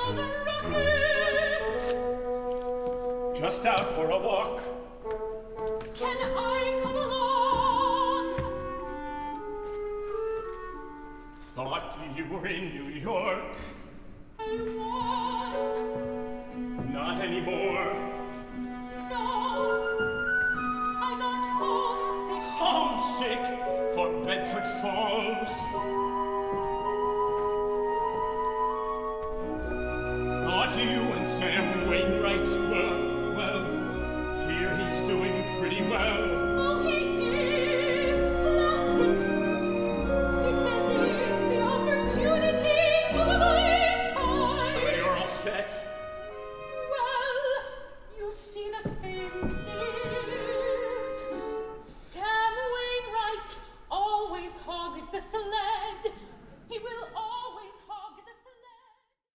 the Rockies. Just out for a walk. Can I come along? Thought you were in New York. I was. Not anymore. No. I got homesick. Homesick for Bedford Falls. Thought you and Sam Wainwright were, well, here he's doing pretty well.